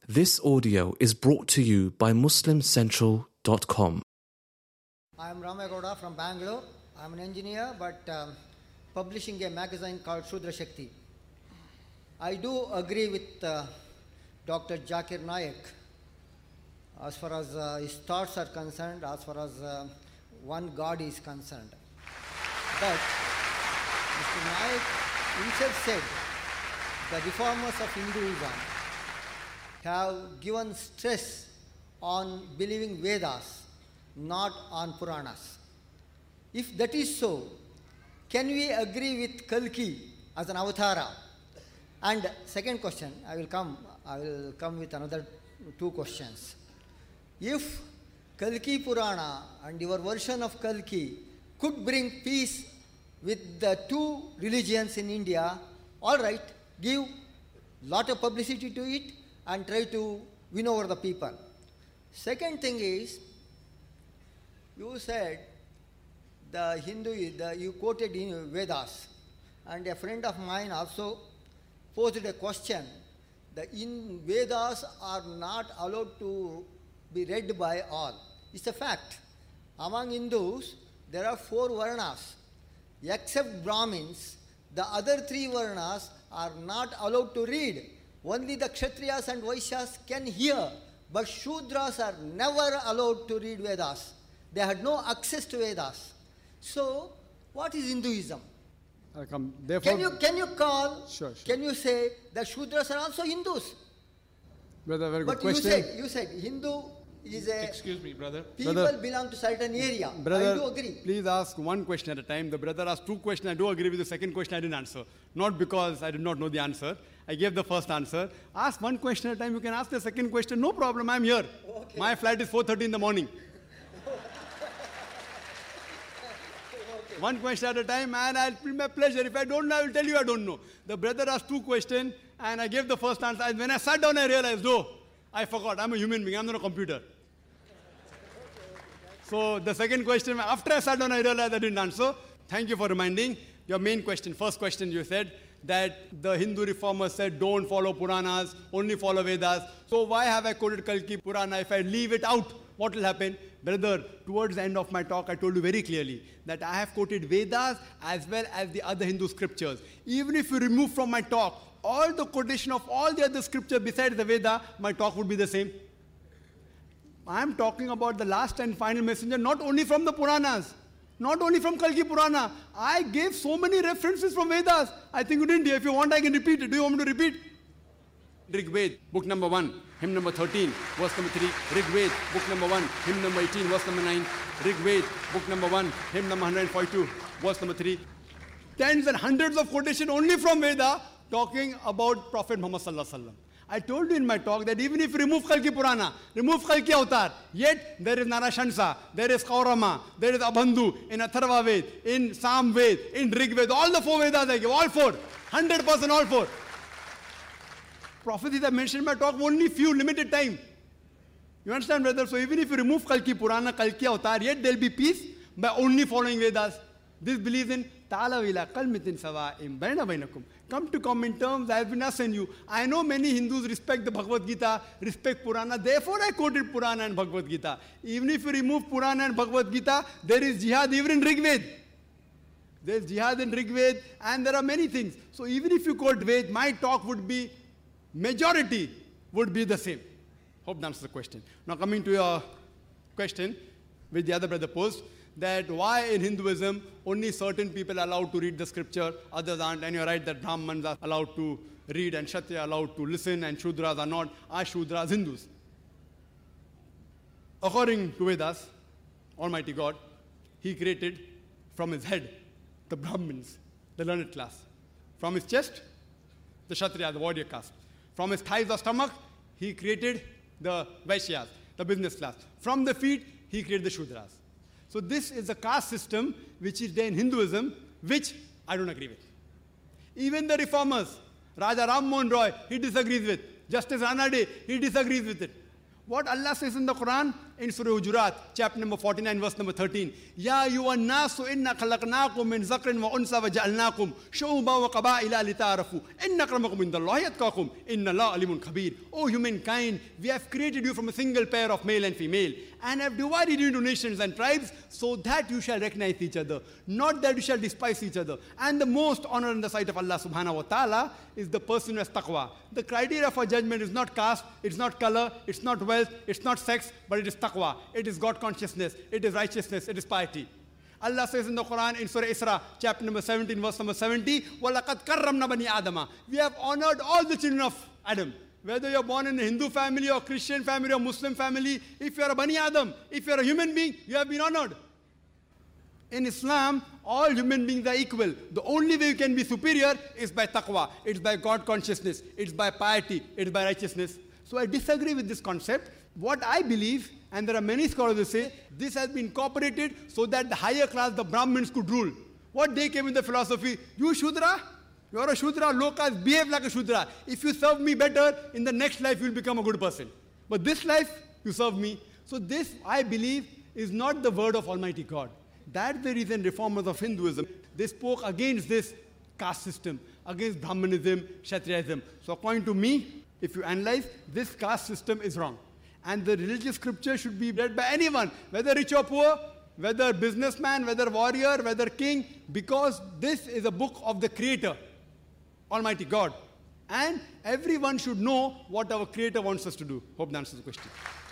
This audio is brought to you by MuslimCentral.com. I am Ramagowda from Bangalore. I am an engineer but publishing a magazine called Shudra Shakti. I do agree with Dr. Zakir Naik as far as his thoughts are concerned, as far as one God is concerned. But Mr. Naik himself said the reformers of Hinduism have given stress on believing Vedas, not on Puranas. If that is so, can we agree with Kalki as an avatara? And second question, I will come with another two questions. If Kalki Purana and your version of Kalki could bring peace with the two religions in India, all right, give lot of publicity to it and try to win over the people. Second thing is, you said you quoted in Vedas, and a friend of mine also posed a question. The Vedas are not allowed to be read by all. It's a fact. Among Hindus, there are 4 Varnas. Except Brahmins, the other 3 Varnas are not allowed to read. Only the Kshatriyas and Vaishyas can hear, but Shudras are never allowed to read Vedas. They had no access to Vedas. So, what is Hinduism? Therefore, Can you call? Sure. Can you say that Shudras are also Hindus? Brother, very good But question. you said Hindu is a. Excuse me, brother. People Brother, belong to certain area. Brother, I do agree. please ask one question at a time. The brother asked 2 questions. I do agree with the second question I didn't answer. Not because I did not know the answer. I gave the first answer. Ask one question at a time. You can ask the second question. No problem. I'm here. Okay. My flight is 4:30 in the morning. One question at a time, and I'll be my pleasure. If I don't know, I will tell you I don't know. The brother asked 2 questions, and I gave the first answer. And when I sat down, I realized, I forgot. I'm a human being. I'm not a computer. So the second question, after I sat down, I realized I didn't answer. Thank you for reminding. Your main question, first question you said, that the Hindu reformers said, don't follow Puranas, only follow Vedas. So why have I quoted Kalki Purana? If I leave it out, what will happen? Brother, towards the end of my talk, I told you very clearly that I have quoted Vedas as well as the other Hindu scriptures. Even if you remove from my talk all the quotation of all the other scriptures besides the Veda, my talk would be the same. I am talking about the last and final messenger, not only from the Puranas, not only from Kalki Purana. I gave so many references from Vedas. I think you didn't hear. If you want, I can repeat it. Do you want me to repeat? Rig Ved, book number 1, hymn number 13, verse number 3. Rig Ved, book number 1, hymn number 18, verse number 9. Rig Ved, book number 1, hymn number 142, verse number 3. Tens and hundreds of quotations only from Veda talking about Prophet Muhammad Sallallahu Alaihi Wasallam. I told you in my talk that even if you remove Kalki Purana, remove Kalki Avatar, yet there is Narashansa, there is Kaurama, there is Abhandhu, in Atharva Ved, in Sam Ved, in Rig Ved, all the 4 Vedas I give, all 4, 100% all 4. Prophecies I mentioned in my talk, only few, limited time. You understand, brother? So even if you remove Kalki Purana, Kalki Avatar, yet there will be peace by only following Vedas. This believes in Ta'ala vila kalmitin sawa'im baina bainakum. Come to common terms, I have been us and you. I know many Hindus respect the Bhagavad Gita, respect Purana, therefore I quoted Purana and Bhagavad Gita. Even if you remove Purana and Bhagavad Gita, there is jihad even in Rig Ved. There is jihad in Rig Ved, and there are many things. So even if you quote Ved, my talk would be, majority would be the same. Hope that answers the question. Now coming to your question, which the other brother posed, that why in Hinduism only certain people are allowed to read the scripture, others aren't. And you're right that Brahmins are allowed to read and Kshatriya are allowed to listen and Shudras are not. Are Shudras Hindus? According to Vedas, Almighty God, He created from His head the Brahmins, the learned class. From His chest, the Kshatriya, the warrior caste. From His thighs or stomach, He created the Vaishyas, the business class. From the feet, He created the Shudras. So this is a caste system which is there in Hinduism, which I don't agree with. Even the reformers, Raja Ram Mohan Roy, he disagrees with. Justice Ranade, he disagrees with it. What Allah says in the Quran, in Surah Hujurat, chapter number 49, verse number 13. Ya ayyuhan nasu inna khalaqnakum min zakarin wa unsa wa ja'alnakum shu'uban wa qaba'ila lita'arafu. Inna akramakum indallahi atqakum. Inna Allaha alimun khabir. O humankind, we have created you from a single pair of male and female, and have divided you into nations and tribes so that you shall recognize each other, not that you shall despise each other. And the most honor in the sight of Allah subhanahu wa ta'ala is the person who has taqwa. The criteria for judgment is not caste, it's not color, it's not wealth, it's not sex, but it is taqwa. It is God consciousness, it is righteousness, it is piety. Allah says in the Quran, in Surah Isra, chapter number 17, verse number 70, وَلَقَدْ كَرَّمْنَا بَنِي آدَمَ. We have honored all the children of Adam. Whether you're born in a Hindu family or Christian family or Muslim family, if you're a Bani Adam, if you're a human being, you have been honored. In Islam, all human beings are equal. The only way you can be superior is by taqwa. It's by God consciousness. It's by piety. It's by righteousness. So I disagree with this concept. What I believe, and there are many scholars who say, this has been incorporated so that the higher class, the Brahmins, could rule. What they came in the philosophy, you Shudra, you are a Shudra, low caste, behave like a Shudra. If you serve me better, in the next life you will become a good person. But this life, you serve me. So this, I believe, is not the word of Almighty God. That's the reason reformers of Hinduism, they spoke against this caste system, against Brahmanism, Kshatriyism. So according to me, if you analyze, this caste system is wrong. And the religious scripture should be read by anyone, whether rich or poor, whether businessman, whether warrior, whether king, because this is a book of the Creator, Almighty God. And everyone should know what our Creator wants us to do. Hope that answers the question.